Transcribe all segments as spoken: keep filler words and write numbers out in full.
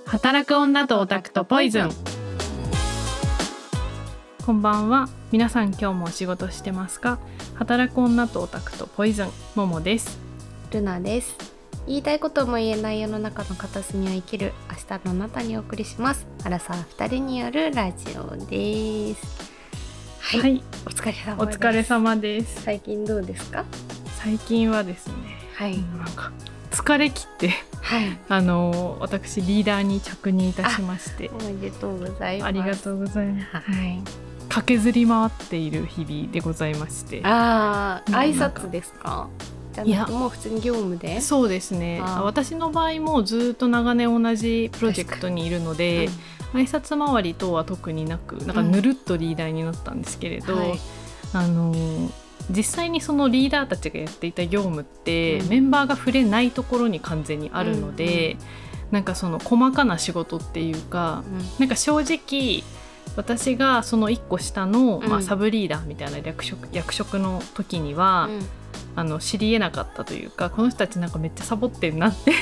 働く女とオタクとポイズン。こんばんは。皆さん今日もお仕事してますか？働く女とオタクとポイズン、ももです。 ルナです。言いたいことも言えない世の中の片隅を生きる明日のあなたにお送りします。アラサーふたりによるラジオです。はい、はい、お疲れ様です。 お疲れ様です。 最近どうですか？ 最近はですね、 はい、 なんか疲れ切って、 はい、 あの私リーダーに着任いたしまして、 おめでとうございます。 ありがとうございます。 はい、 駆けずり回っている日々でございまして。 ああ、挨拶ですか？じゃなくてもう普通に業務で？ そうですね。私の場合もずっと長年同じプロジェクトにいるので、うん、挨拶回り等は特になく、なんかぬるっとリーダーになったんですけれど、うん、はい、あの実際にそのリーダーたちがやっていた業務って、うん、メンバーが触れないところに完全にあるので、うんうん、なんかその細かな仕事っていうか、うん、なんか正直私がそのいっこ下の、まあ、サブリーダーみたいな役職、役職の時には、うん、あの知り得なかったというか、この人たちなんかめっちゃサボってるなって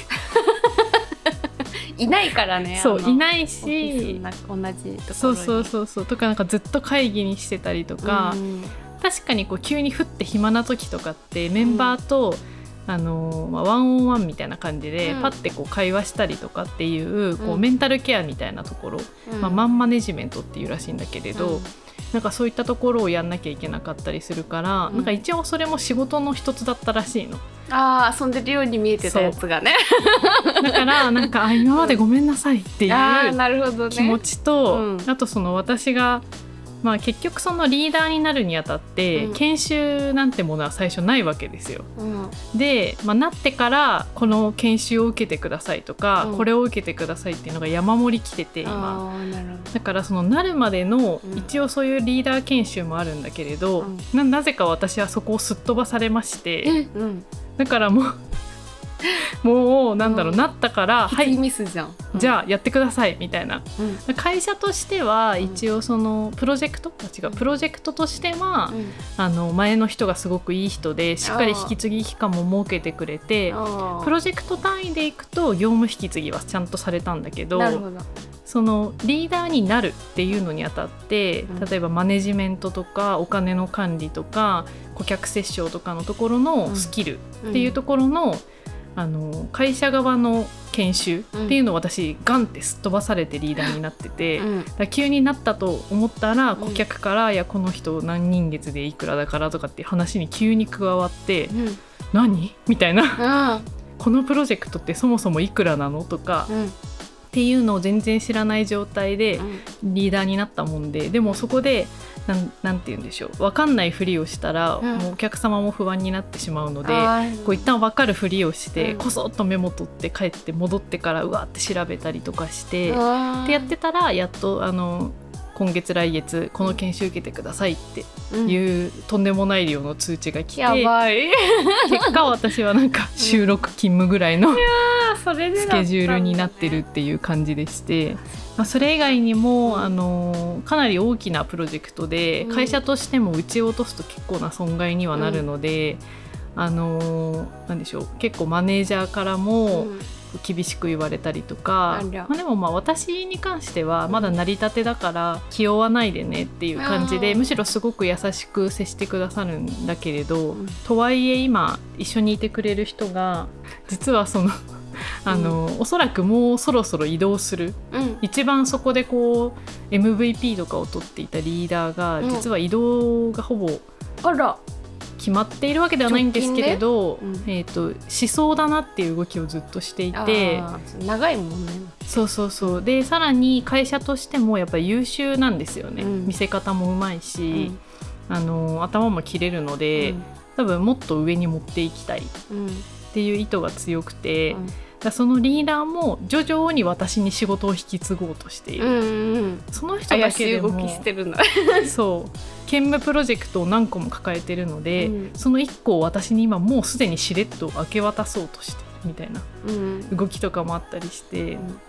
いないからね。 そう、いないし、 同じところにそうそうそうそうとか、なんかずっと会議にしてたりとか、うん、確かにこう急に降って暇な時とかってメンバーと、うん、あのまあ、ワンオンワンみたいな感じで、うん、パッてこう会話したりとかっていう、こうメンタルケアみたいなところ、うん、まあ、マンマネジメントっていうらしいんだけれど、うん、なんかそういったところをやんなきゃいけなかったりするから、うん、なんか一応それも仕事の一つだったらしいの。 あー、遊んでるように見えてたやつがねだからなんか今までごめんなさいっていう気持ちと、 うん、 あとその私がまあ、結局そのリーダーになるにあたって、うん、研修なんてものは最初ないわけですよ、うん、で、まあ、なってからこの研修を受けてくださいとか、うん、これを受けてくださいっていうのが山盛り来てて今。だからそのなるまでの、うん、一応そういうリーダー研修もあるんだけれど、うん、な, なぜか私はそこをすっ飛ばされまして、うん、だからもうもうなんだろう、うん、なったからはいミスじゃん、 うん、じゃあやってくださいみたいな、うん、会社としては一応そのプロジェクト、うん、違うプロジェクトとしては、うん、あの前の人がすごくいい人でしっかり引き継ぎ期間も設けてくれて、プロジェクト単位でいくと業務引き継ぎはちゃんとされたんだけど、 なるほど、 そのリーダーになるっていうのにあたって、うん、例えばマネジメントとかお金の管理とか顧客接触とかのところのスキルっていうところの、うんうん、あの会社側の研修っていうのを私、うん、ガンってすっ飛ばされてリーダーになってて、うん、だ急になったと思ったら顧客から、うん、いやこの人何人月でいくらだからとかっていう話に急に加わって、うん、何みたいなこのプロジェクトってそもそもいくらなのとか、うんっていうのを全然知らない状態でリーダーになったもんで、でもそこでなん、なんて言うんでしょう、分かんないふりをしたら、うん、もうお客様も不安になってしまうので、こう一旦分かるふりをして、うん、こそっとメモ取って帰って戻ってからうわって調べたりとかしてってやってたら、やっとあの今月来月この研修受けてくださいっていう、うん、とんでもない量の通知が来て、 やばい結果私はなんか週ろく勤務ぐらいの、うん、スケジュールになってるっていう感じでして、まあ、それ以外にも、うん、あのかなり大きなプロジェクトで、うん、会社としても打ち落とすと結構な損害にはなるので、うん、あのなんでしょう、結構マネージャーからも、うん、厳しく言われたりとか、まあ、でもまあ私に関してはまだ成り立てだから気負わないでねっていう感じで、むしろすごく優しく接してくださるんだけれど、うん、とはいえ今一緒にいてくれる人が実はそのあの、うん、おそらくもうそろそろ移動する、うん、一番そこでこう エムブイピー とかを取っていたリーダーが、実は移動がほぼ決まっているわけではないんですけれど、うん、えーと、しそうだなっていう動きをずっとしていて、 長いもんね。 そうそうそう。でさらに会社としてもやっぱり優秀なんですよね、うん、見せ方もうまいし、うん、あの頭も切れるので、うん、多分もっと上に持っていきたいっていう意図が強くて、うん、だそのリーダーも徐々に私に仕事を引き継ごうとしている、うんうん、その人だけでも怪しい動きしてるんだそう兼務プロジェクトを何個も抱えてるので、うん、そのいっこを私に今もうすでにしれっと明け渡そうとしてるみたいな動きとかもあったりして、うん、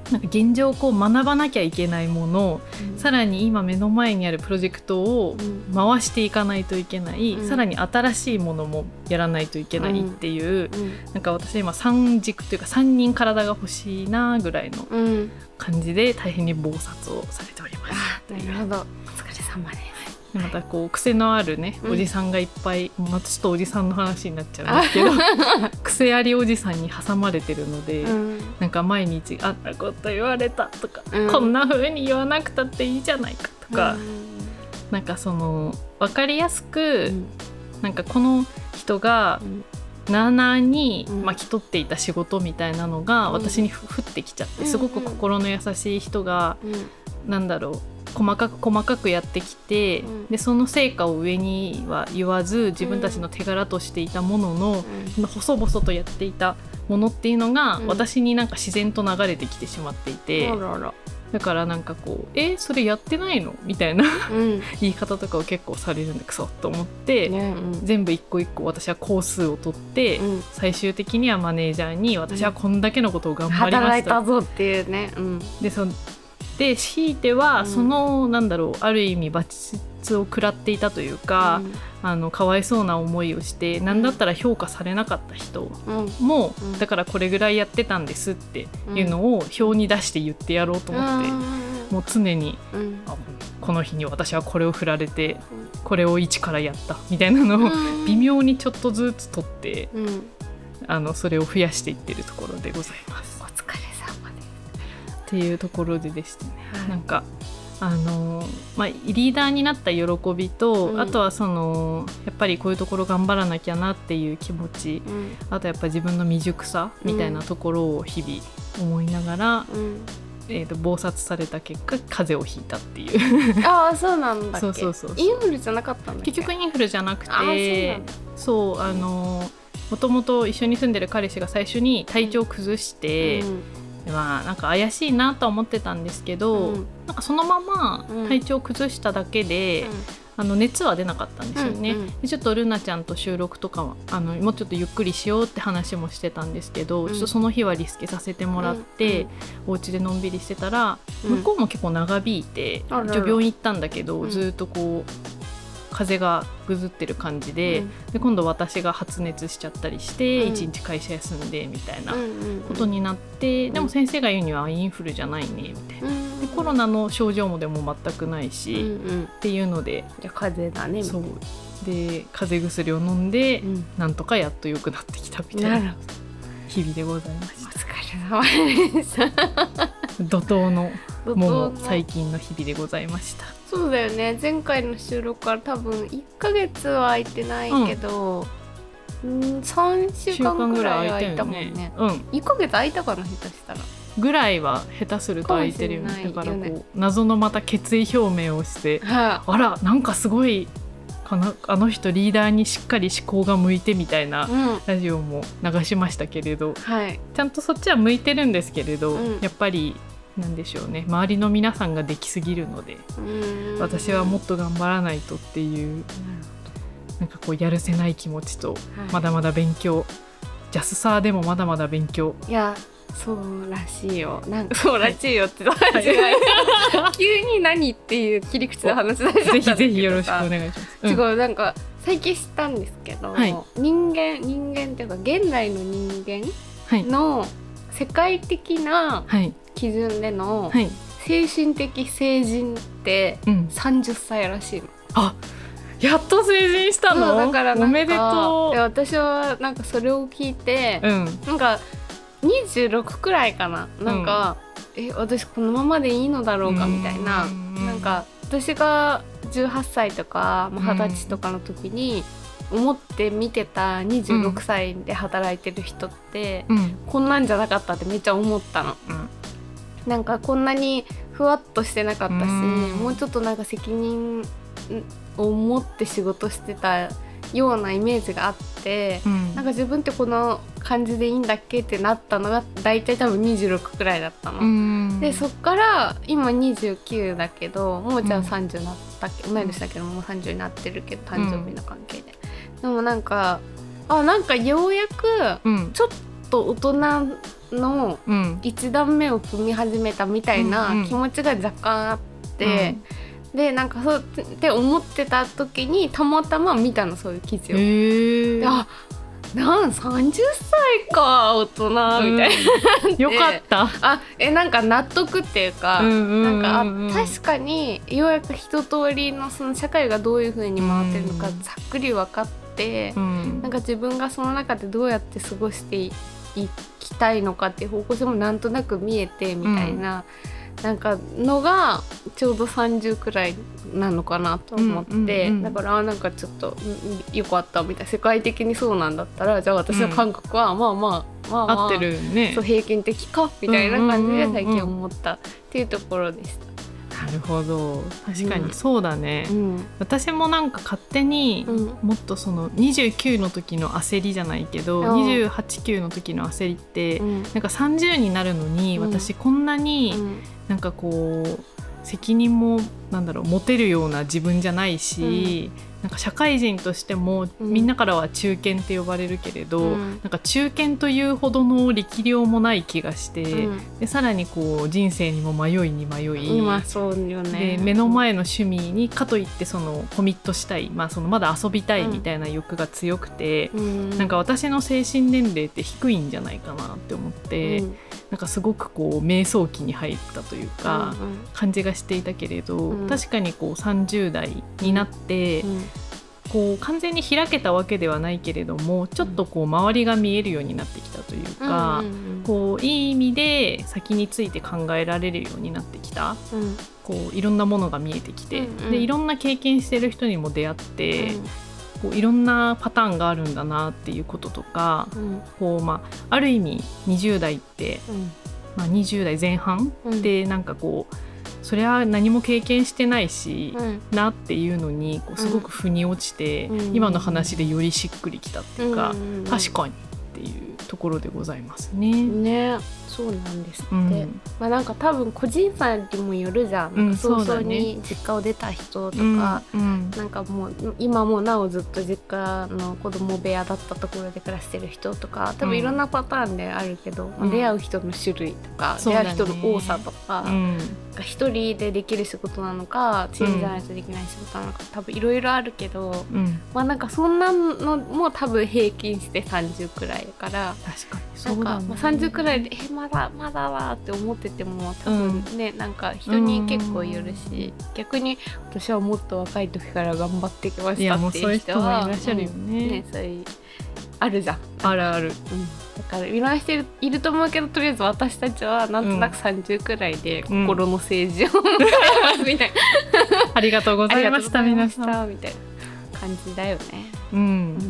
なんか現状こう学ばなきゃいけないもの、 うん、 さらに今目の前にあるプロジェクトを回していかないといけない、うん、さらに新しいものもやらないといけないっていう、うん、なんか私今三軸というかさんにん体が欲しいなぐらいの感じで大変に忙殺をされております。 あ、なるほど、お疲れ様です。 またこう癖のあるね、おじさんがいっぱい、うん、またちょっとおじさんの話になっちゃうんですけど癖ありおじさんに挟まれてるので、うん、なんか毎日あんなこと言われたとか、うん、こんな風に言わなくたっていいじゃないかとか、うん、なんかその分かりやすく、うん、なんかこの人が、うん、なあなあに巻き取っていた仕事みたいなのが私に降ってきちゃって、すごく心の優しい人が、うん、なんだろう細かく細かくやってきて、うん、でその成果を上には言わず自分たちの手柄としていたものの、うん、細々とやっていたものっていうのが、うん、私になんか自然と流れてきてしまっていて、 あらあら、 だからなんかこうえそれやってないのみたいな、うん、言い方とかを結構されるんでクソと思って、ね、うん、全部一個一個私は工数を取って、うん、最終的にはマネージャーに私はこんだけのことを頑張りました、 働いたぞっていうね、うん、 でそで強いてはその、うん、なんだろうある意味罰を食らっていたというか、うん、あのかわいそうな思いをして何だったら評価されなかった人も、うん、だからこれぐらいやってたんですっていうのを表に出して言ってやろうと思って、うん、もう常に、うん、この日に私はこれを振られてこれを一からやったみたいなのを微妙にちょっとずつ取って、うん、あのそれを増やしていってるところでございます。 お疲れ様ですっていうところででしてね、はい、なんかあの、まあ、リーダーになった喜びと、うん、あとはそのやっぱりこういうところ頑張らなきゃなっていう気持ち、うん、あとやっぱり自分の未熟さみたいなところを日々思いながら、うん、えーと、忙殺された結果風邪をひいたっていうああそうなんだっけ。 そうそうそうそう、 インフルじゃなかったんだっけ。結局インフルじゃなくて、そうあのもともと一緒に住んでる彼氏が最初に体調を崩して、うんうん、まあ、なんか怪しいなとは思ってたんですけど、うん、なんかそのまま体調を崩しただけで、うん、あの熱は出なかったんですよね、うんうん、でちょっとルナちゃんと収録とかはあのもうちょっとゆっくりしようって話もしてたんですけど、うん、ちょっとその日はリスケさせてもらって、うんうん、お家でのんびりしてたら、うん、向こうも結構長引いて、うん、病院行ったんだけど、うん、ずっとこう風がぐずってる感じ で,、うん、で今度私が発熱しちゃったりして、うん、いちにち会社休んでみたいなことになって、うん、でも先生が言うにはインフルじゃないねみたいな、うん、でコロナの症状もでも全くないし、うんうん、っていうのでじゃあ風邪だねみたいな。 そうで風邪薬を飲んで、うん、なんとかやっと良くなってきたみたいな日々でございました。 お疲れ様でした怒涛のもう最近の日々でございました。 そうだよね、前回の収録から多分いっかげつは空いてないけど、うん、さんしゅうかんぐらい空いたもんね。うん、いっかげつ空いたかな、下手したらぐらいは下手すると空いてるよね。だからこう謎のまた決意表明をして、はあ、あらなんかすごいかな、あの人リーダーにしっかり思考が向いてみたいなラジオも流しましたけれど、うん、はい、ちゃんとそっちは向いてるんですけれど、うん、やっぱりなんでしょうね、周りの皆さんができすぎるので、うん、私はもっと頑張らないとっていう、うん、なんかこうやるせない気持ちと、はい、まだまだ勉強、ジャスサーでもまだまだ勉強。 いやそうらしいよ、なんかそうらしいよって、はい、急に何っていう切り口で話し出しちゃったんだけど、 ぜひぜひよろしくお願いします。 うん、違う、なんか最近知ったんですけど、はい、人間人間っていうか現代の人間の世界的な基準での精神的成人ってさんじゅっさいらしいの。 あ、やっと成人したの？ だからなんかおめでとう。 私はなんかそれを聞いて、うん、なんかにじゅうろくくらいかな、なんか、うん、え私このままでいいのだろうかみたいな、なんか私がじゅうはっさいとかはたちとかの時に思って見てたにじゅうろくさいで働いてる人って、うん、こんなんじゃなかったってめっちゃ思ったの、うん、なんかこんなにふわっとしてなかったし、うん、もうちょっとなんか責任を持って仕事してたようなイメージがあって、うん、なんか自分ってこの感じでいいんだっけってなったのがだいたい多分にじゅうろくくらいだったの、うん、でそっから今にじゅうきゅうだけどもうじゃあさんじゅうになったっけ、同い年だけどもうさんじゅうになってるけど誕生日の関係で、うん、でもなんかあなんかようやくちょっと大人の一段目を踏み始めたみたいな気持ちが若干あって、うん、でなんかそうって思ってた時にたまたま見たの、そういう記事を。 へで、あ、なんさんじゅっさいか大人みたいな、 うん、よかった。 あえなんか納得っていうか、 うんうんうんうん、 なんかあ確かにようやく一通りのその社会がどういう風に回ってるのかざっくり分かって、うん、なんか自分がその中でどうやって過ごしていきたいのかっていう方向性もなんとなく見えてみたいな、うん、なんかのがちょうどさんじゅうくらいなのかなと思って、うんうんうん、だからなんかちょっとよかったみたいな、世界的にそうなんだったらじゃあ私の感覚はまあまあまあまあ合ってるね、 そう平均的かみたいな感じで最近思ったっていうところでした。 なるほど、確かにそうだね、うん、私もなんか勝手にもっとそのにじゅうきゅうの時の焦りじゃないけど、うん、にじゅうはち、きゅうの時の焦りって、うん、なんかさんじゅうになるのに私こんなになんかこう責任もなんだろう持てるような自分じゃないし、うん、なんか社会人としてもみんなからは中堅って呼ばれるけれど、うん、なんか中堅というほどの力量もない気がして、うん、でさらにこう人生にも迷いに迷い、 まあそうよね、 で目の前の趣味にかといってそのコミットしたい、まあ、そのまだ遊びたいみたいな欲が強くて、うん、なんか私の精神年齢って低いんじゃないかなって思って、うん、なんかすごくこう瞑想期に入ったというか、うんうん、感じがしていたけれど、うん、確かにこうさんじゅう代になって、うん、こう完全に開けたわけではないけれどもちょっとこう周りが見えるようになってきたというか、うんうんうん、こういい意味で先について考えられるようになってきた、うん、こういろんなものが見えてきて、うんうん、でいろんな経験してる人にも出会って、うん、こういろんなパターンがあるんだなっていうこととか、うん、こうまあ、ある意味にじゅう代って、うんまあ、にじゅう代前半ってなんかこう、うんそれは何も経験してないし、うん、なっていうのにこうすごく腑に落ちて、うん、今の話でよりしっくりきたっていうか、うん、確かにっていうところでございますね。 ね、そうなんですって、うんまあ、なんか多分個人差にもよるじゃん、なんか早々に実家を出た人とか、うん、なんかもう今もなおずっと実家の子供部屋だったところで暮らしてる人とか多分いろんなパターンであるけど、うん、出会う人の種類とか、出会う人の多さとか、うん一人でできる仕事なのかチームじゃないとできない仕事なのか、うん、多分いろいろあるけど、うん、まあなんかそんなのも多分平均してさんじゅうくらいだから確かにそうだ、ね、 なんかまあさんじゅうくらいでえまだまだわって思ってても多分ね、うん、なんか人に結構よるし、うん、逆に私はもっと若い時から頑張ってきましたっていう人は、 いやもうそういう人もいらっしゃるよね、うん、ねそういうあるじゃん、 あるある、うん、 だからいろんな人いる、いると思うけどとりあえず私たちはなんとなくさんじゅうくらいで心の政治を迎えますみたいな、 うん、ありがとうございました皆さんみたいな感じだよね、 うんうん、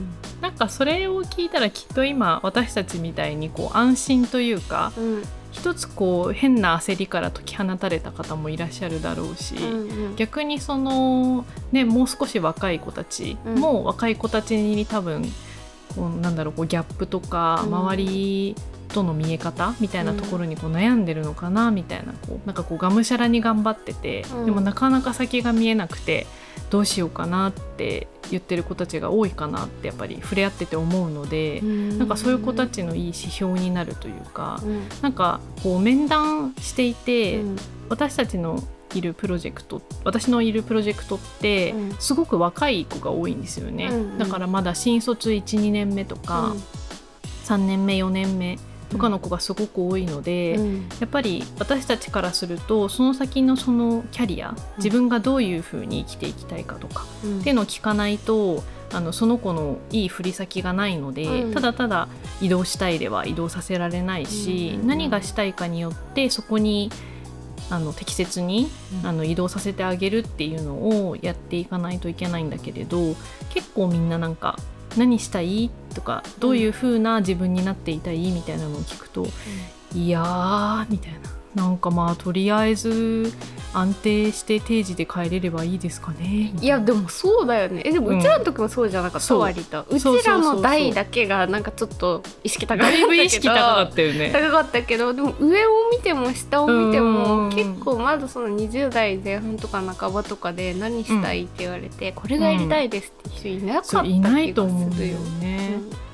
なんかそれを聞いたらきっと今私たちみたいにこう安心というか、うん、一つこう変な焦りから解き放たれた方もいらっしゃるだろうし、うんうん、逆にその、ね、もう少し若い子たちも、うん、若い子たちに多分こうなんだろうこうギャップとか周りとの見え方みたいなところにこう悩んでるのかなみたいな、こうなんかこうがむしゃらに頑張ってて、うん、でもなかなか先が見えなくてどうしようかなって言ってる子たちが多いかなってやっぱり触れ合ってて思うので、うん、なんかそういう子たちのいい指標になるというか、うん、なんかこう面談していて、うん、私たちのいるプロジェクト私のいるプロジェクトってすごく若い子が多いんですよね、うんうん、だからまだ新卒 いちにねんめとか、うん、さんねんめよねんめとかの子がすごく多いので、うん、やっぱり私たちからするとその先のそのキャリア、自分がどういうふうに生きていきたいかとか、うん、っていうのを聞かないとあのその子のいい振り先がないので、うん、ただただ移動したいでは移動させられないし、うんうんうん、何がしたいかによってそこにあの適切に、うん、あの移動させてあげるっていうのをやっていかないといけないんだけれど、結構みんななんか何したいとかどういう風な自分になっていたいみたいなのを聞くと、うん、いやーみたいな、なんかまあとりあえず安定して定時で帰れればいいですかね。 いやでもそうだよね。えでもうちらの時もそうじゃなかった、うん、割とうちらの代だけがなんかちょっと意識高かったけど、だいぶ意識高かったよね。高かったけど、でも上を見ても下を見ても結構まだそのにじゅう代前半とか半ばとかで何したいって言われて、うん、これがやりたいですって人いなかった気がするよ、 うん、そういないと思うんだよね、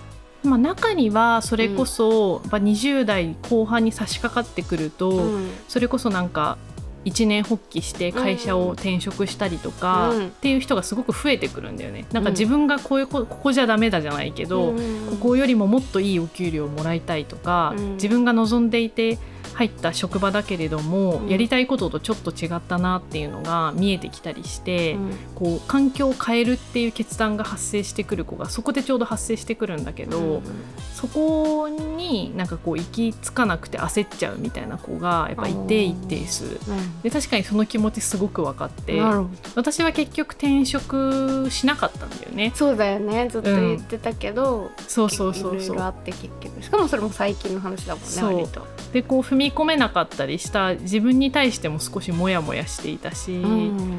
まあ、中にはそれこそ、うん、にじゅう代後半に差し掛かってくると、うん、それこそなんか一年発起して会社を転職したりとか、うん、っていう人がすごく増えてくるんだよね。なんか自分がこういうこ、ここじゃダメだじゃないけど、うん、ここよりももっといいお給料をもらいたいとか、うん、自分が望んでいて入った職場だけれども、うん、やりたいこととちょっと違ったなっていうのが見えてきたりして、うん、こう環境を変えるっていう決断が発生してくる子がそこでちょうど発生してくるんだけど、うん、そこになんかこう行き着かなくて焦っちゃうみたいな子がやっぱいて一定数、うん、で確かにその気持ちすごく分かって、私は結局転職しなかったんだよね。 そうだよね、ずっと言ってたけど、うん、 そうそうそうそう、 いろいろあって結局、しかもそれも最近の話だもんね。 そう割とでこう踏み込めなかったりした自分に対しても少しモヤモヤしていたし、うん、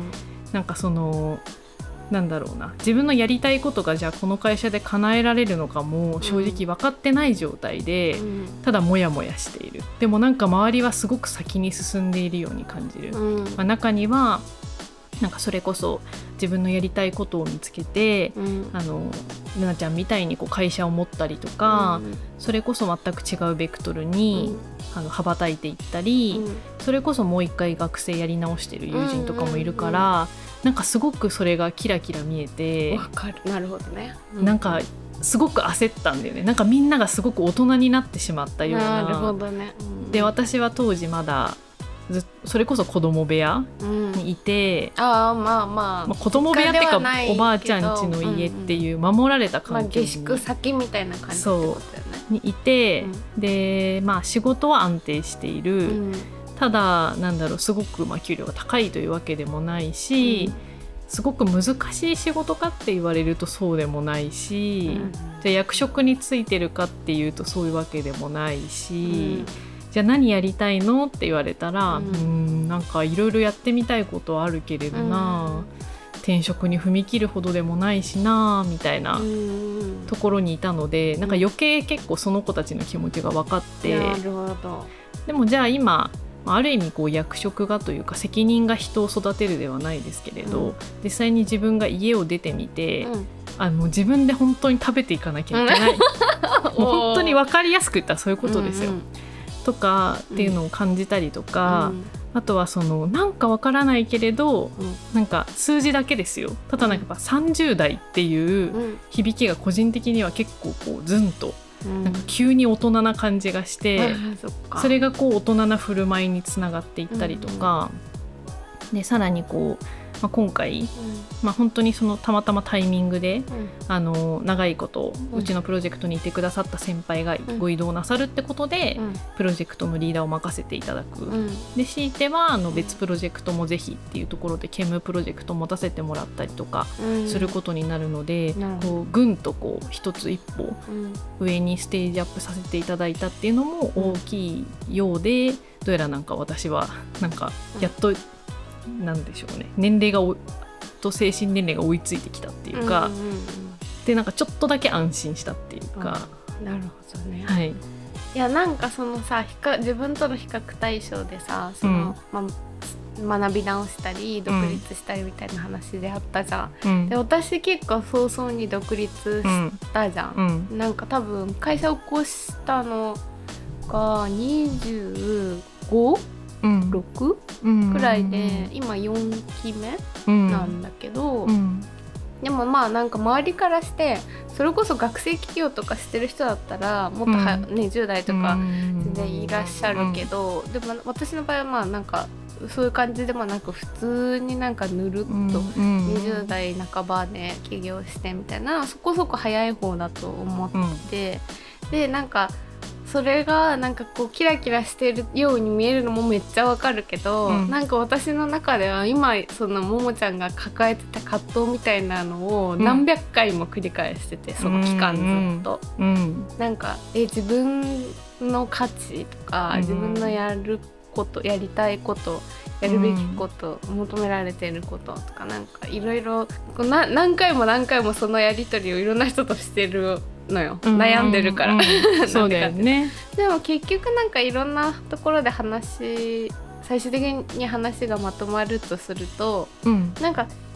なんかそのなんだろうな、自分のやりたいことがじゃあこの会社で叶えられるのかも正直分かってない状態で、うん、ただモヤモヤしている。でもなんか周りはすごく先に進んでいるように感じる、うん、まあ、中にはなんかそれこそ自分のやりたいことを見つけて、うん、あのルナちゃんみたいにこう会社を持ったりとか、うん、それこそ全く違うベクトルに、うん、あの羽ばたいていったり、うん、それこそもう一回学生やり直してる友人とかもいるから、うんうんうん、なんかすごくそれがキラキラ見えて、 わかる、なるほどね、 うん、なんかすごく焦ったんだよね。なんかみんながすごく大人になってしまったような。 なるほどね、うん、 で私は当時まだずそれこそ子供部屋にいて、 うん、あまあまあ、まあ、 子供部屋っていうかおばあちゃん家の家っていう守られた環境に、 まあ、下宿先みたいな感じってことだよね。 にいて、うん、で、まあ、仕事は安定している、うん、ただなんだろう、すごくまあ給料が高いというわけでもないし、うん、すごく難しい仕事かって言われるとそうでもないし、うん、じゃあ役職についてるかっていうとそういうわけでもないし、うん、じゃあ何やりたいのって言われたら、うん、うーんなんかいろいろやってみたいことはあるけれどな、うん、転職に踏み切るほどでもないしなみたいなところにいたので、うん、なんか余計結構その子たちの気持ちが分かって、 なるほど。 でもじゃあ今ある意味こう役職がというか責任が人を育てるではないですけれど、うん、実際に自分が家を出てみて、うん、あの自分で本当に食べていかなきゃいけない、うん、もう本当に分かりやすく言ったらそういうことですよ、うんうん、とかっていうのを感じたりとか、うん、あとはそのなんか分からないけれど、うん、なんか数字だけですよ。ただなんかやっぱさんじゅう代っていう響きが個人的には結構こうズンとなんか急に大人な感じがして、うん、そ, それがこう大人な振る舞いにつながっていったりとか、うんうん、でさらにこう、まあ、今回、うんまあ、本当にそのたまたまタイミングで、うん、あの長いことうちのプロジェクトにいてくださった先輩がご異動なさるってことで、うん、プロジェクトのリーダーを任せていただく、うん、で強いてはあの別プロジェクトもぜひっていうところで兼務プロジェクトを持たせてもらったりとかすることになるので、うん、こうぐんとこう一つ一歩上にステージアップさせていただいたっていうのも大きいようで、どうやらなんか私はなんかやっと、うんなんでしょうね、年齢がおと精神年齢が追いついてきたっていうか、うんうんうん、でなんかちょっとだけ安心したっていうか、 うん、なるほどね、 はい、 いやなんかそのさ自分との比較対象でさその、うんま、学び直したり独立したりみたいな話であったじゃん、うん、で私結構早々に独立したじゃん、うん、なんか多分会社を起こしたのがにじゅうごうん、ろくくらいで今よんきめなんだけど、うん、でもまあなんか周りからしてそれこそ学生起業とかしてる人だったらもっとは、ね、じゅう代とか全然いらっしゃるけど、うん、でも私の場合はまあなんかそういう感じでもなく普通になんかぬるっとにじゅう代半ばで起業してみたいなそこそこ早い方だと思って、うん、でなんかそれがなんかこうキラキラしてるように見えるのもめっちゃわかるけど、うん、なんか私の中では今そのももちゃんが抱えてた葛藤みたいなのを何百回も繰り返してて、うん、その期間ずっと、うん、なんかえ自分の価値とか、うん、自分のやることやりたいことやるべきこと、うん、求められていることとかなんかいろいろ何回も何回もそのやり取りをいろんな人としてるのよ、うん、悩んでるから、うんうん、 そうだよね。 でも結局なんかいろんなところで話最終的に話がまとまるとすると、うん、なんか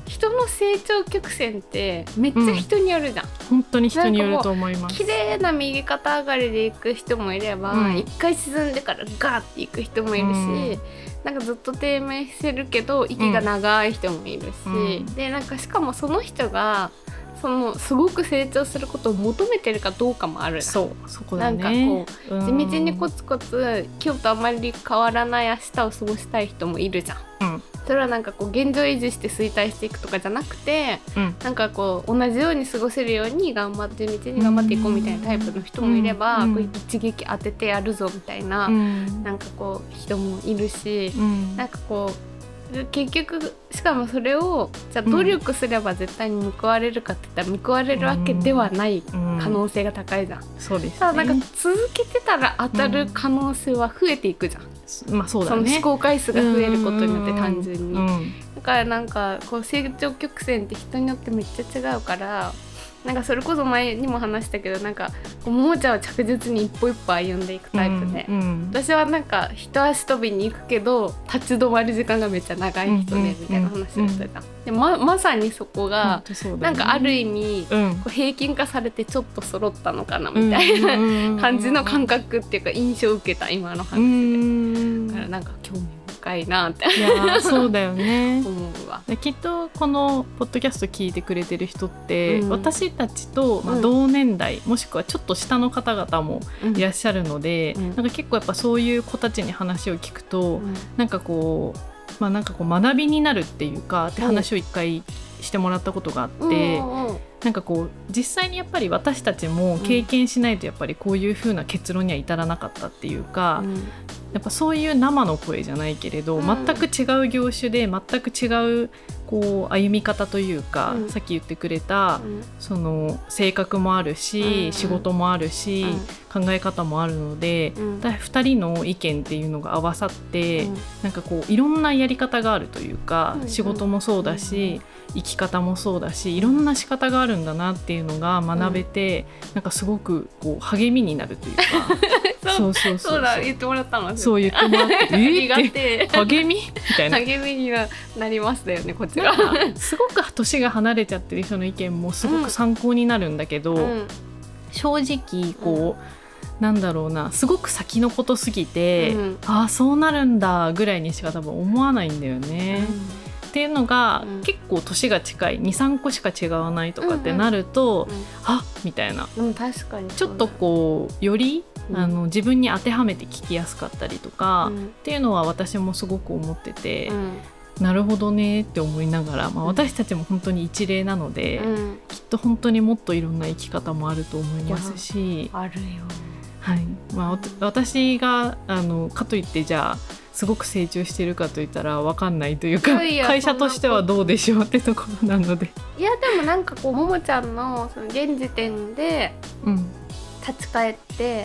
人の成長曲線ってめっちゃ人によるじゃん、うん、 本当に人によると思います。 綺麗な右肩上がりで行く人もいれば、うん、一回沈んでからガーって行く人もいるし、うん、なんかずっと低迷してるけど息が長い人もいるし、うん、でなんかしかもその人がそのすごく成長することを求めてるかどうかもある。 そうそこだね。 なんかこう地道にコツコツ今日とあまり変わらない明日を過ごしたい人もいるじゃん、うん、それはなんかこう現状維持して衰退していくとかじゃなくて、うん、なんかこう同じように過ごせるように頑張って地道に頑張っていこうみたいなタイプの人もいれば、うん、こう一撃当ててやるぞみたいな、うん、なんかこう人もいるし、うん、なんかこう結局しかもそれをじゃあ努力すれば絶対に報われるかって言ったら報われるわけではない可能性が高いじゃん、うんうん、 そうですね。 ただなんか続けてたら当たる可能性は増えていくじゃん、 うん、まあそうだね、 その試行回数が増えることによって単純に、うん、だからなんかこう成長曲線って人によってめっちゃ違うから、なんかそれこそ前にも話したけどなんかももちゃんは着実に一歩一歩歩んでいくタイプで、うんうん、私はなんか一足飛びに行くけど立ち止まる時間がめっちゃ長い人でみたいな話をしてた、うんうん、で ま, まさにそこがそ、ね、なんかある意味、うん、こう平均化されてちょっと揃ったのかなみたいな感じの感覚っていうか印象を受けた今の話で、うん、だからなんか興味深いなっていやそうだよね思うわ。 きっとこのポッドキャスト聞いてくれてる人って、うん、私たちと、まあ、同年代、うん、もしくはちょっと下の方々もいらっしゃるので、うん、なんか結構やっぱそういう子たちに話を聞くと、うん、なんかこう、まあ、なんかこう学びになるっていうかって話を一回してもらったことがあって、うん、なんかこう実際にやっぱり私たちも経験しないとやっぱりこういう風な結論には至らなかったっていうか、うん、やっぱそういう生の声じゃないけれど、うん、全く違う業種で全く違うこう歩み方というか、うん、さっき言ってくれた、うん、その性格もあるし、うん、仕事もあるし、うん、考え方もあるので、うん、ふたりの意見っていうのが合わさって、うん、なんかこういろんなやり方があるというか、うん、仕事もそうだし、うん、生き方もそうだしいろんな仕方があるんだなっていうのが学べて、うん、なんかすごくこう励みになるというかそうそうそうそう、そうだ言ってもらったのそう言ってもらってありがてえ励みみたいな励みにはなりましたよねこちらすごく年が離れちゃってる人の意見もすごく参考になるんだけど、うん、正直こう、うんなんだろうなすごく先のことすぎて、うん、ああそうなるんだぐらいにしか多分思わないんだよね、うん、っていうのが、うん、結構年が近い にさんこしか違わないとかってなると、うんうん、あみたいな、 うん、確かにちょっとこうより、うん、あの自分に当てはめて聞きやすかったりとか、うん、っていうのは私もすごく思ってて、うんなるほどねって思いながら、まあ、私たちも本当に一例なので、うん、きっと本当にもっといろんな生き方もあると思いますしあるよ、 はいまあ、私があのかといってじゃあすごく成長しているかといったら分かんないというかいやいや会社としてはどうでしょうってところなのでいやでもなんかこうももちゃん の, その現時点で立ち返って、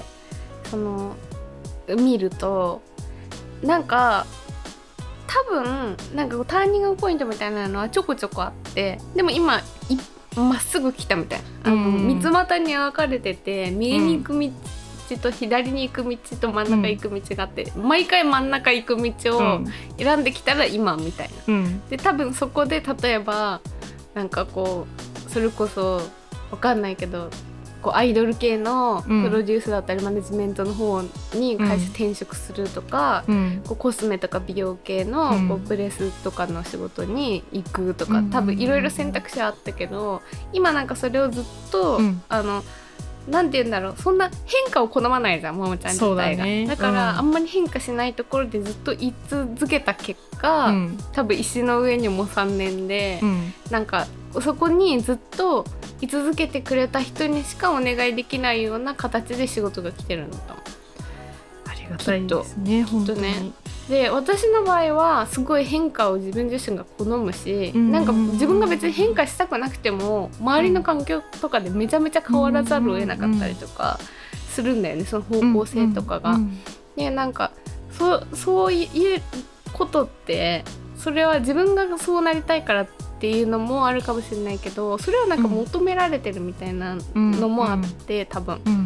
うん、その見るとなんか多分なんかターニングポイントみたいなのはちょこちょこあってでも今まっすぐ来たみたいな、うん、三つ股に分かれてて右に行く道と左に行く道と真ん中行く道があって、うん、毎回真ん中行く道を選んできたら今みたいな、うん、で多分そこで例えばなんかこうそれこそ分かんないけどこうアイドル系のプロデュースだったり、うん、マネジメントの方に会社転職するとか、うん、こうコスメとか美容系の、うん、こうプレスとかの仕事に行くとか、うん、多分いろいろ選択肢はあったけど今なんかそれをずっと、うん、あのなんて言うんだろうそんな変化を好まないじゃんももちゃん自体が だ,、ね、だから、うん、あんまり変化しないところでずっと居続けた結果、うん、多分石の上にもさんねんで、うん、なんかそこにずっと居続けてくれた人にしかお願いできないような形で仕事が来てるんだと思う。 ありがたいですね本当にね。 で私の場合はすごい変化を自分自身が好むし、うん、なんか自分が別に変化したくなくても周りの環境とかでめちゃめちゃ変わらざるを得なかったりとかするんだよねその方向性とかが、うんうん、でなんか そ, そういうことってそれは自分がそうなりたいからっていうのもあるかもしれないけどそれはなんか求められてるみたいなのもあって多分、うん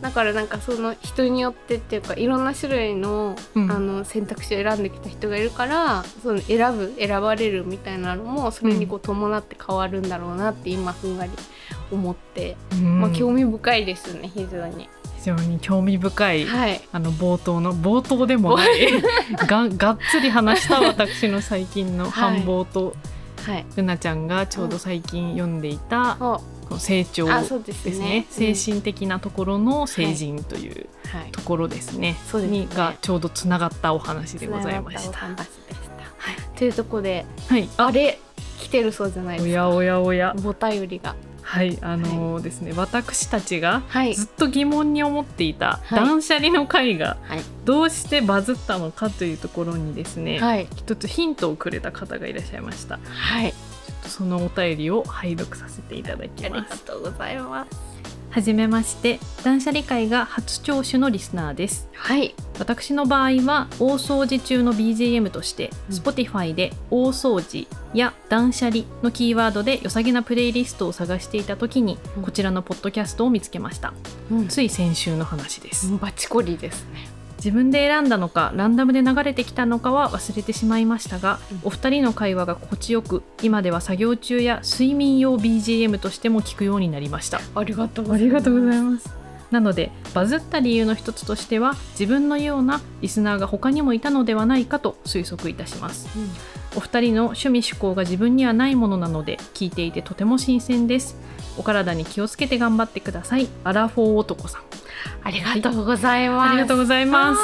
だからなんかその人によってっていうかいろんな種類の、うん、あの選択肢を選んできた人がいるからその選ぶ選ばれるみたいなのもそれにこう伴って変わるんだろうなって今ふんわり思って、うん、まあ、興味深いですね非常に。 非常に興味深い、 はい、 あの冒頭の冒頭でもないが, がっつり話した私の最近の繁忙と、はい、ルナちゃんがちょうど最近読んでいた、うん成長ですね、精神的なところの成人というところですね、はいはい、にがちょうどつながったお話でございました。はい、 というところで、 はい、 あれ来てるそうじゃないですか。 おやおやおやお便りがはいあのーはい、ですね私たちがずっと疑問に思っていた断捨離の回がどうしてバズったのかというところにですね、はい、一つヒントをくれた方がいらっしゃいました。 はいそのお便りを拝読させていただきます。 ありがとうございます。 はじめまして、断捨離会が初聴取のリスナーです。 はい。 私の場合は大掃除中の ビージーエム として、うん、Spotify で大掃除や断捨離のキーワードで良さげなプレイリストを探していた時に、うん、こちらのポッドキャストを見つけました。うん、つい先週の話です。 バチコリですね。 自分で選んだのかランダムで流れてきたのかは忘れてしまいましたが、うん、お二人の会話が心地よく今では作業中や睡眠用 ビージーエム としても聞くようになりました。 ありがとうございます。 ありがとうございます。なのでバズった理由の一つとしては自分のようなリスナーが他にもいたのではないかと推測いたします、うん、お二人の趣味趣向が自分にはないものなので聞いていてとても新鮮です。お体に気をつけて頑張ってください。アラフォー男さん。 ありがとうございます。 ありがとうございます。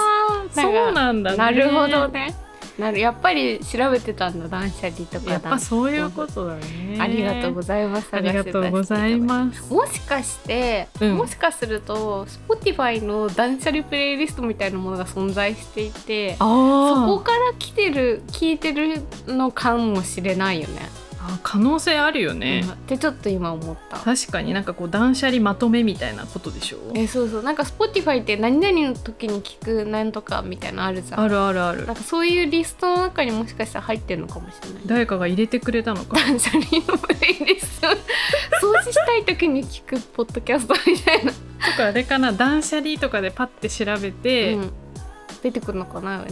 そうなんだね。 なるほどね。なるやっぱり調べてたんだ断捨離とか。 やっぱそういうことだね。 ありがとうございます。 ありがとうございます。 もしかして、うん、もしかすると Spotify の断捨離プレイリストみたいなものが存在していて、そこから来てる聞いてるのかもしれないよね。 可能性あるよね、 うん、ってちょっと今思った。 確かになんかこう断捨離まとめみたいなことでしょ。 えそうそうなんか Spotify って何々の時に聞くなんとかみたいなのあるじゃん。 あるあるある。 なんかそういうリストの中にもしかしたら入ってるのかもしれない。 誰かが入れてくれたのか。 断捨離のプレイリスト掃除したい時に聞くポッドキャストみたいなとかあれかな断捨離とかでパッて調べて、うん、 出てくるのかな。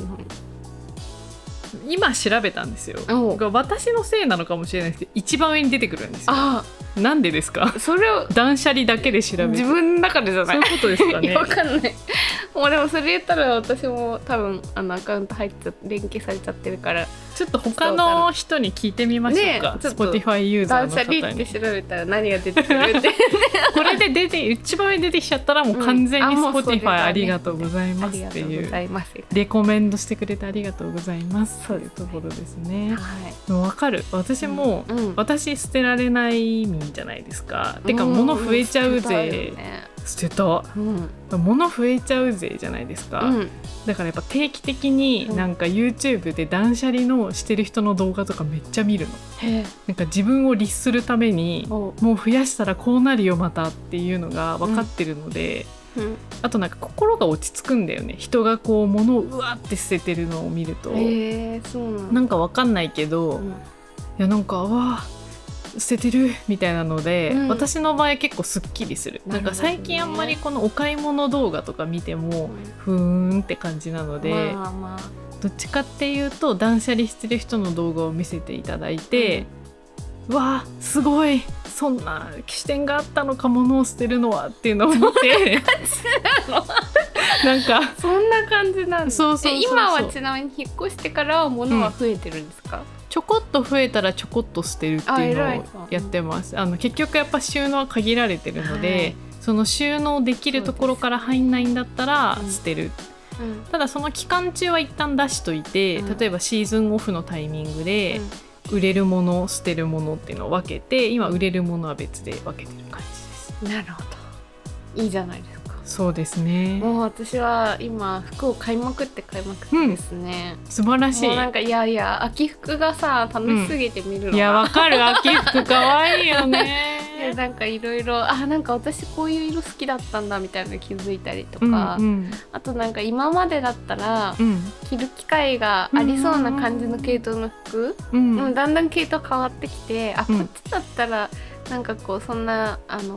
今調べたんですよ。私のせいなのかもしれないですけど一番上に出てくるんですよ。あなんでですか。 それを断捨離だけで調べて自分の中でじゃない。 そういうことですかね。 わかんない。もうでもそれ言ったら私も多分あのアカウント入っちゃ連携されちゃってるからちょっと他の人に聞いてみましょうか、ね、Spotify ユーザーの方に。 断捨離って調べたら何が出てくるってこれで出て一番上に出てきちゃったらもう完全に Spotify、うん、あ, ね、ありがとうございますっていうレコメンドしてくれてありがとうございますというところですね。はい、わかる。私も、うんうん、私捨てられないんじゃないですか。てか物増えちゃうぜ、うん、捨てた、うん、物増えちゃうぜじゃないですか、うん、だからやっぱ定期的になんか YouTube で断捨離のしてる人の動画とかめっちゃ見るの。へなんか自分を律するためにもう増やしたらこうなるよまたっていうのが分かってるので、うんうん、あとなんか心が落ち着くんだよね。人がこう物をうわって捨ててるのを見ると。へそうなんだ。なんか分かんないけど、うん、いやなんかうわ捨ててるみたいなので、うん、私の場合結構すっきりする。なんか最近あんまりこのお買い物動画とか見ても、うん、ふーんって感じなので、まあまあ、どっちかっていうと断捨離してる人の動画を見せていただいて、うん、わーすごいそんな視点があったのか物を捨てるのはっていうのを思ってなんかそんな感じなんだ。 そうそうそうそう。 今はちなみに引っ越してからは物は増えてるんですか？うんちょこっと増えたらちょこっと捨てるっていうのをやってます。あの結局やっぱ収納は限られてるので、はい、その収納できるところから入んないんだったら捨てる、うん、ただその期間中は一旦出しといて、うん、例えばシーズンオフのタイミングで売れるもの捨てるものっていうのを分けて今売れるものは別で分けてる感じです。 なるほど。いいじゃないですか。 そうですね。 もう私は今服を買いまくって買いまくってですね、 うん、素晴らしい。 もうなんかいやいや秋服がさ楽しすぎて見るのが、うん、 いやわかる。秋服かわいいよねでなんかいろいろあなんか私こういう色好きだったんだみたいなの気づいたりとか、うんうん、あとなんか今までだったら、うん、着る機会がありそうな感じの系統の服、うんうん、だんだん系統変わってきてあこっちだったらなんかこうそんなあの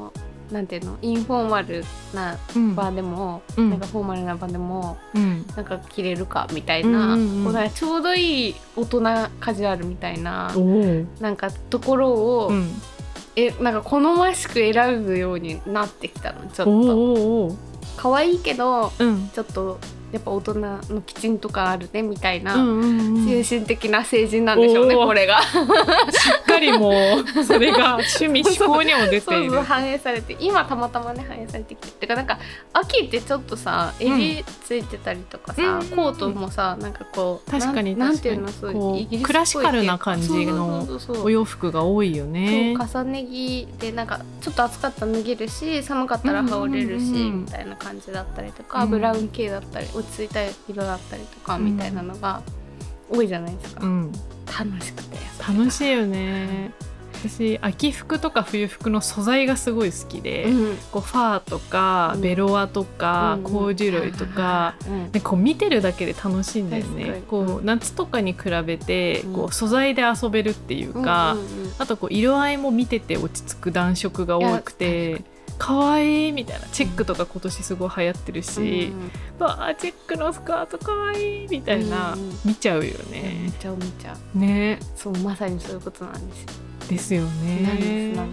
なんていうのインフォーマルな場でも、 うん、 なんかフォーマルな場でも、 うん、 なんか着れるかみたいな、うんうんうん、こうなんかちょうどいい大人カジュアルみたいななんかところを、うん、えなんか好ましく選ぶようになってきたのちょっと。おーおー可愛いけど、うん、ちょっとやっぱ大人のきちんとかあるねみたいな、うんうんうん、精神的な成人なんでしょうねこれがしっかりもうそれが趣味思考にも出ているそうそう反映されて今たまたまね反映されてきててかなんか秋ってちょっとさ襟ついてたりとかさ、うん、コートもさなんかこう確かになんていうのそうイギリスっぽいクラシカルな感じのお洋服が多いよね。 そう重ね着でなんかちょっと暑かったら脱げるし寒かったら羽織れるし、うんうんうん、みたいな感じだったりとか、うん、ブラウン系だったり落ち着いた色だったりとかみたいなのが多いじゃないですか、うん、楽しくて楽しいよね。私秋服とか冬服の素材がすごい好きで、うん、こうファーとか、うん、ベロアとか、うん、コーデュロイとか、うん、でこう見てるだけで楽しいんだよね。こう夏とかに比べて、こう素材で遊べるっていうか、うんうんうん、あとこう色合いも見てて落ち着く暖色が多くてかわいいみたいな。チェックとか今年すごい流行ってるし、うん、わあチェックのスカートかわいいみたいな、うん、見ちゃうよね。 見ちゃう見ちゃうね。 そうまさにそういうことなんですよ。 ですよね。 なんですなんです。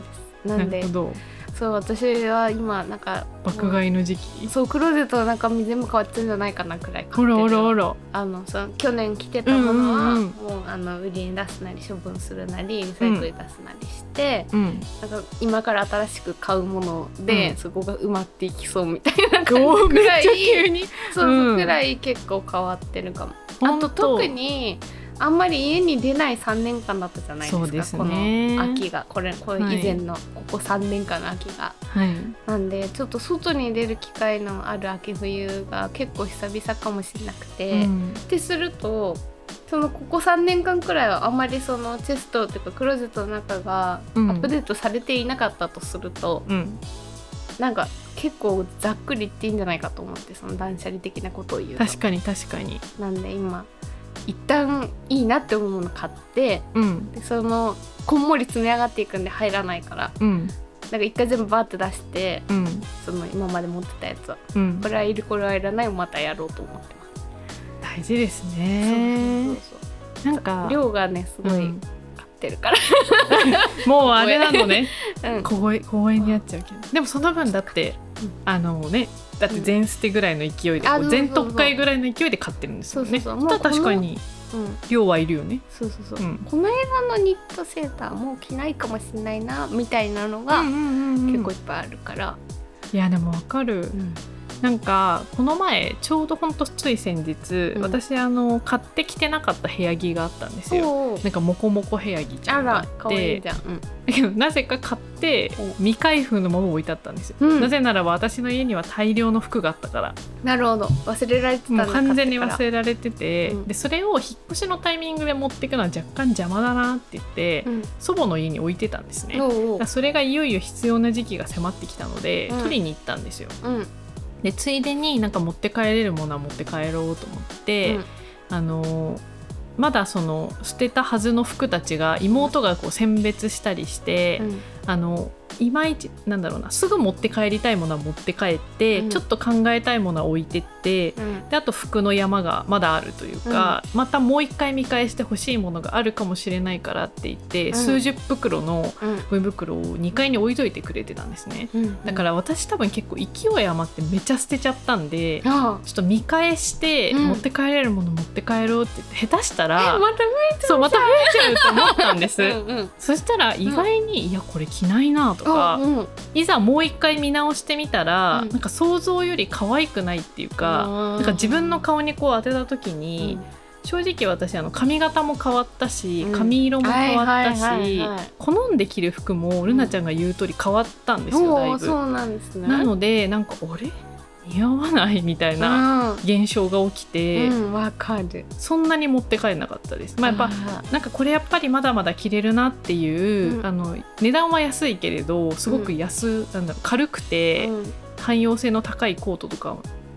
なんでなるほど。 そう私は今なんか爆買いの時期。 そうクローゼットの中身全部変わっちゃうんじゃないかなくらい買ってる。 ほらほらほら。 あのその去年着てたものは、うんうんうん、もうあの売りに出すなり処分するなりリサイクルに出すなりして、うん、なんか今から新しく買うもので、うん、そこが埋まっていきそうみたいな感じくらい、 急にそう、うん、くらい結構変わってるかも。あと特にあんまり家に出ないさんねんかんだったじゃないですか。そうですね、この秋がこれこれ以前のここさんねんかんの秋が、はい、なんでちょっと外に出る機会のある秋冬が結構久々かもしれなくて、うん、ってするとそのここさんねんかんくらいはあまりそのチェストっていうかクローゼットの中がアップデートされていなかったとすると、うん、なんか結構ざっくり言っていいんじゃないかと思って、その断捨離的なことを言うと。 確かに確かに。 なんで今一旦いいなって思うもの買って、うん、でそのこんもり積み上がっていくんで入らないから、うん、なんか一回全部バーって出して、うん、その今まで持ってたやつは、うん、これはいるこれはいらないをまたやろうと思ってます。 大事ですね。 そうそうそうそう。なんか量がねすごい、うんてるからもうあれなのね、うん、公園公園になっちゃうけど、でもその分だって、うん、あのねだって全捨てぐらいの勢いで、うん、全特価ぐらいの勢いで買ってるんですよね。そうそうそう、確かに、うん、量はいるよね。 そうそうそう、うん、この間のニットセーターもう着ないかもしれないなみたいなのが結構いっぱいあるから、 いやでもわかる、うん、なんかこの前ちょうどほんとつい先日、うん、私あの買ってきてなかった部屋着があったんですよ。なんかモコモコ部屋着ちゃんがあって、 かわいいじゃん、うん、 だけどなぜか買って未開封のまま置いてあったんですよ、うん、なぜならば私の家には大量の服があったから。 なるほど、忘れられてたんだ。 もう完全に忘れられてて、うん、でそれを引っ越しのタイミングで持っていくのは若干邪魔だなって言って、うん、祖母の家に置いてたんですね。おうおう、それがいよいよ必要な時期が迫ってきたので、うん、取りに行ったんですよ、うん、でついでになんか持って帰れるものは持って帰ろうと思って、うん、あのまだその捨てたはずの服たちが妹がこう選別したりして、うん、あのいまいちなんだろうな、すぐ持って帰りたいものは持って帰って、うん、ちょっと考えたいものは置いてって、うん、であと服の山がまだあるというか、うん、またもう一回見返して欲しいものがあるかもしれないからって言って、うん、数十袋のゴミ袋をにかいに置いといてくれてたんですね、うん、だから私多分結構勢い余ってめっちゃ捨てちゃったんで、うん、ちょっと見返して、うん、持って帰れるもの持って帰ろうって言って下手したらまた増えちゃう、 そうまた増えちゃうと思ったんですうん、うん、そしたら意外に、うん、いやこれ着ないなとか、うん、いざもう一回見直してみたら、うん、なんか想像より可愛くないっていうか、なんか自分の顔にこう当てた時に、うん、正直私あの髪型も変わったし、うん、髪色も変わったし、はいはいはいはい、好んで着る服もルナちゃんが言う通り変わったんですよ、うん、だいぶ。 そうなんですね。 なのでなんかあれ似合わないみたいな現象が起きて、 うん、わかる。 そんなに持って帰れなかったです。まあ、やっぱなんかこれやっぱりまだまだ着れるなっていう、うん、あの値段は安いけれどすごく安、うん、なんだろう軽くて、うん、汎用性の高いコートとか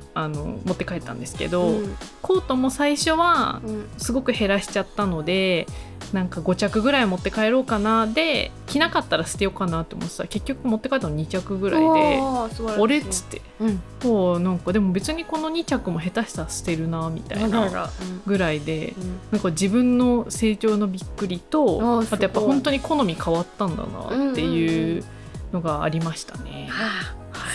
あの持って帰ったんですけど、 うん、 コートも最初はすごく減らしちゃったので、なんかご着ぐらい持って帰ろうかなで、着なかったら捨てようかなって思ってたら結局持って帰ったのに着ぐらいで、俺っつって、うん、もうなんかでも別にこのに着も下手したら捨てるなみたいなぐらいで、うん、なんか自分の成長のびっくりと、あとやっぱ本当に好み変わったんだなっていうのがありましたね。 はあ、はい、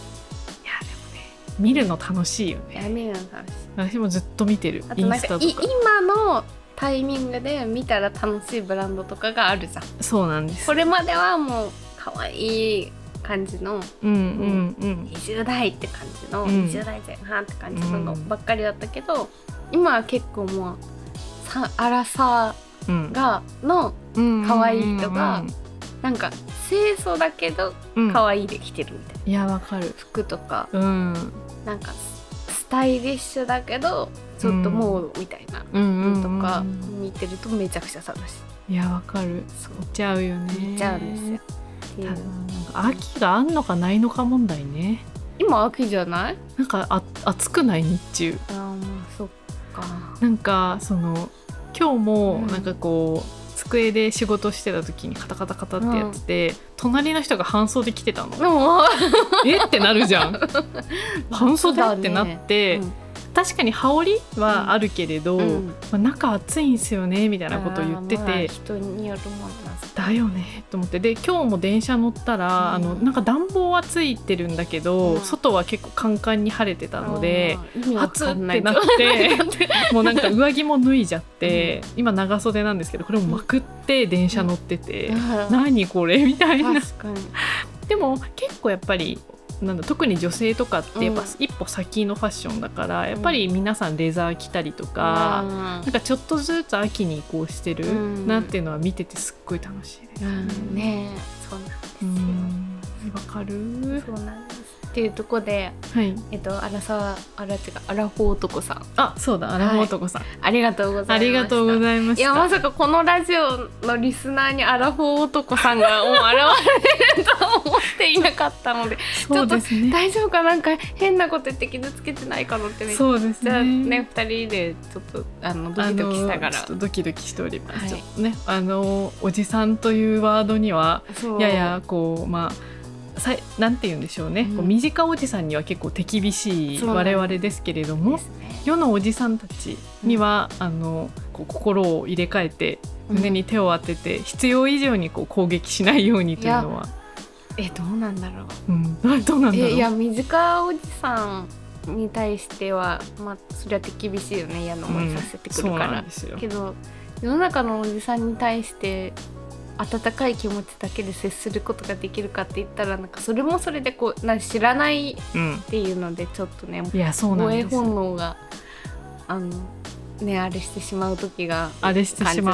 見るの楽しいよね。 いや、見るの楽しい。 私もずっと見てる。インスタとか今のタイミングで見たら楽しいブランドとかがあるじゃん。 そうなんです。 これまではもう可愛い感じの、 うんうんうん、 にじゅう代って感じの、うん、にじゅう代前半って感じののばっかりだったけど、うん、今は結構もうさアラサーがの可愛い人が、うんうんうんうん、なんか清楚だけど可愛いで着てるみたいな、 うん、いやわかる。 服とか、 うん、 なんかスタイリッシュだけどちょっとモードみたいなのとか見てるとめちゃくちゃ楽しい。 いやわかる。見ちゃうよね。 見ちゃうんですよ。 ただなんか秋があんのかないのか問題ね。 今秋じゃない？ なんかあ暑くない日中。 あー、まあそっか。 なんかその今日もなんかこう、うん、机で仕事してた時にカタカタカタってやってて、うん、隣の人が半袖着てたの。えってなるじゃん。半袖ってなって、うん、確かに羽織はあるけれど、うんまあ、中暑いんすよねみたいなことを言ってて、まあ、 人によるもんなんだよねと思って、で今日も電車乗ったら、うん、あのなんか暖房はついてるんだけど、うん、外は結構カンカンに晴れてたので、暑ってなってもうなんか上着も脱いじゃって、うん、今長袖なんですけどこれもまくって電車乗ってて、うん、何これみたいな。 確かに。 でも結構やっぱりなんだ特に女性とかってやっぱ一歩先のファッションだから、うん、やっぱり皆さんレザー着たりとか、うん、なんかちょっとずつ秋に移行してるなっていうのは見ててすっごい楽しいです、 うん、ねえ、そうなんですよ。 わかる。 そうなんですっていうところで、 はい、 えっと、アラサー、アラチがアラフォー男さん。 あ、そうだ、アラフォー男さん、はい、 ありがとうございました。 ありがとうございました。 いや、まさかこのラジオのリスナーにアラフォー男さんがもう現れるとは思っていなかったので、 そうですね、 ちょっと大丈夫か、なんか変なこと言って傷つけてないかなってめっちゃ、 そうですね、 ね、ふたりでちょっとあのドキドキしながら、ちょっとドキドキしております、はい、ちょっとね、あのおじさんというワードにはややこう、まあさなんて言うんでしょうね、うん、こう身近おじさんには結構手厳しい我々ですけれども、ね、世のおじさんたちには、うん、あのこう心を入れ替えて胸に手を当てて、うん、必要以上にこう攻撃しないようにというのは、 えどうなんだろう、 うん、どうなんだろう。 えいや身近おじさんに対しては、まあ、それは手厳しいよね、嫌な思いさせてくるから、うん、そうなんですよ。けど世の中のおじさんに対して温かい気持ちだけで接することができるかって言ったら、なんかそれもそれでこうなんか知らないっていうのでちょっとね、 うん、いやそうなんです、 防衛本能があのねあれしてしまう時があれしてしまう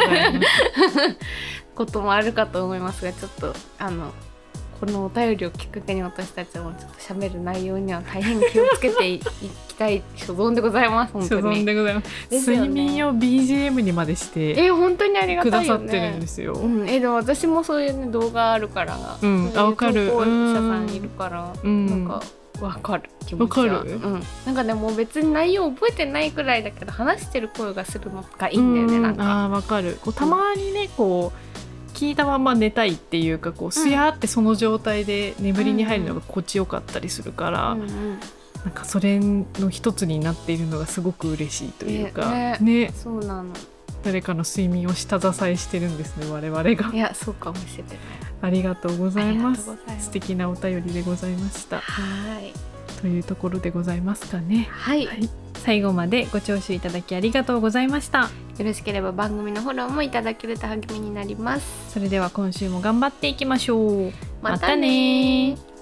こともあるかと思いますが、ちょっとあのこのお便りをきっかけに私たちもちょっと喋る内容には大変気をつけていきたい所存でございます。本当に所存でございます、ね、睡眠を ビージーエム にまでしてえ本当にありがたいよね、 くださってるんですよ、 うん、えでも私もそういう、ね、動画あるから、 うん、あ分かる、 投稿者さんいるから、うん、なんか分かる気持ちは、 分かる、 うん、なんかでも別に内容覚えてないくらいだけど話してる声がするのがいいんだよね、なんかあ分かる。こうたまにねこう聞いたまま寝たいっていうかこうすやーってその状態で眠りに入るのが心地よかったりするから、うんうん、なんかそれの一つになっているのがすごく嬉しいというか、 ねね、 そうなの。 誰かの睡眠を下支えしてるんですね我々が。 いやそうかもしれない。 ありがとうございます。 ありがとうございます。 素敵なお便りでございました。 はいというところでございますかね。 はい、はい、 最後までご聴取いただきありがとうございました。 よろしければ番組のフォローもいただけると励みになります。 それでは今週も頑張っていきましょう。 またね。